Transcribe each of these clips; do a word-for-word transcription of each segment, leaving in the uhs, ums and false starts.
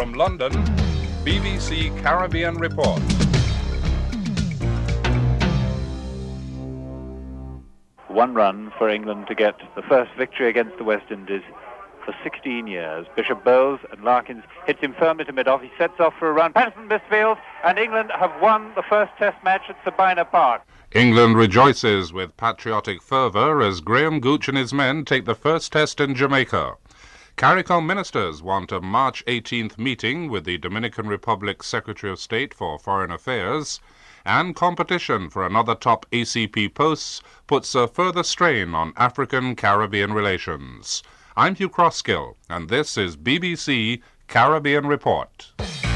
From London, B B C Caribbean Report. One run for England to get the first victory against the West Indies for sixteen years. Bishop Bowles and Larkins hits him firmly to mid-off. He sets off for a run. Patterson misfields, and England have won the first Test match at Sabina Park. England rejoices with patriotic fervour as Graham Gooch and his men take the first Test in Jamaica. CARICOM ministers want a March eighteenth meeting with the Dominican Republic Secretary of State for Foreign Affairs, and competition for another top A C P posts puts a further strain on African-Caribbean relations. I'm Hugh Crosskill, and this is B B C Caribbean Report.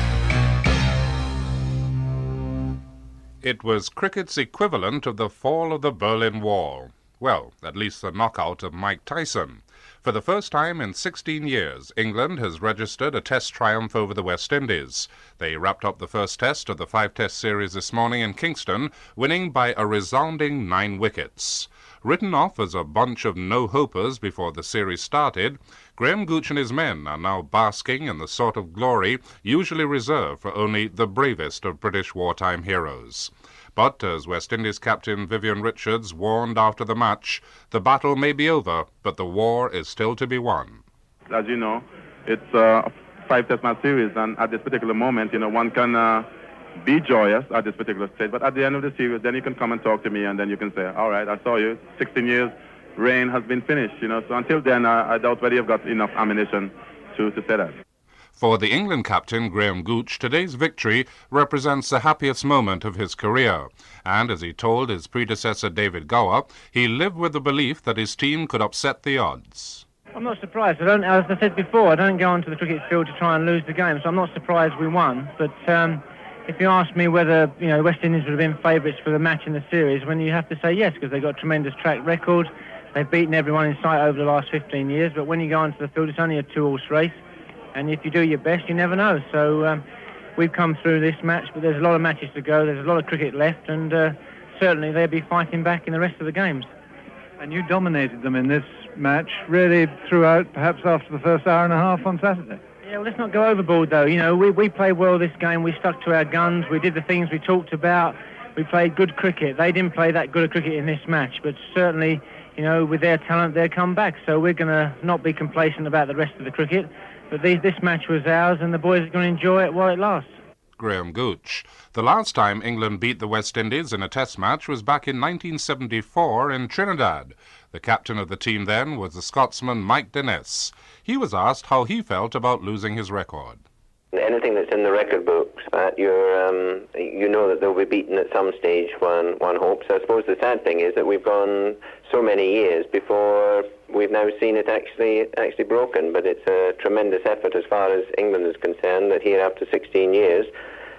It was cricket's equivalent of the fall of the Berlin Wall. Well, at least the knockout of Mike Tyson. For the first time in sixteen years, England has registered a Test triumph over the West Indies. They wrapped up the first Test of the five-Test series this morning in Kingston, winning by a resounding nine wickets. Written off as a bunch of no-hopers before the series started, Graham Gooch and his men are now basking in the sort of glory usually reserved for only the bravest of British wartime heroes. But, as West Indies captain Vivian Richards warned after the match, the battle may be over, but the war is still to be won. As you know, it's a five-test match series, and at this particular moment, you know, one can uh, be joyous at this particular stage, but at the end of the series, then you can come and talk to me, and then you can say, all right, I saw you, sixteen years, reign has been finished, you know, so until then, I, I doubt whether you've got enough ammunition to, to say that. For the England captain, Graham Gooch, today's victory represents the happiest moment of his career. And as he told his predecessor David Gower, he lived with the belief that his team could upset the odds. I'm not surprised. I don't, as I said before, I don't go onto the cricket field to try and lose the game, so I'm not surprised we won. But um, if you ask me whether, you know, West Indies would have been favourites for the match in the series, when you have to say yes, because they've got a tremendous track record. They've beaten everyone in sight over the last fifteen years, but when you go onto the field, it's only a two-horse race. And if you do your best, you never know. So um, we've come through this match, but there's a lot of matches to go. There's a lot of cricket left, and uh, certainly they'll be fighting back in the rest of the games. And you dominated them in this match, really throughout, perhaps after the first hour and a half on Saturday. Yeah, well, let's not go overboard, though. You know, we, we played well this game. We stuck to our guns. We did the things we talked about. We played good cricket. They didn't play that good a cricket in this match, but certainly, you know, with their talent, they'll come back. So we're going to not be complacent about the rest of the cricket. But these, this match was ours, and the boys are going to enjoy it while it lasts. Graham Gooch. The last time England beat the West Indies in a Test match was back in nineteen seventy-four in Trinidad. The captain of the team then was the Scotsman Mike Dennis. He was asked how he felt about losing his record. Anything that's in the record books, Pat, you're, um, you know that they'll be beaten at some stage, one, one hopes. I suppose the sad thing is that we've gone so many years before we've now seen it actually actually broken, but it's a tremendous effort as far as England is concerned, that here after sixteen years,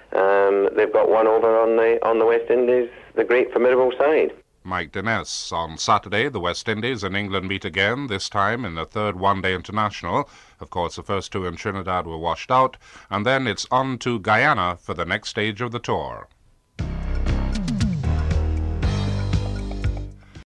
um, they've got one over on the, on the West Indies, the great formidable side. Mike Dennis. On Saturday, the West Indies and England meet again, this time in the third one-day international. Of course, the first two in Trinidad were washed out, and then it's on to Guyana for the next stage of the tour.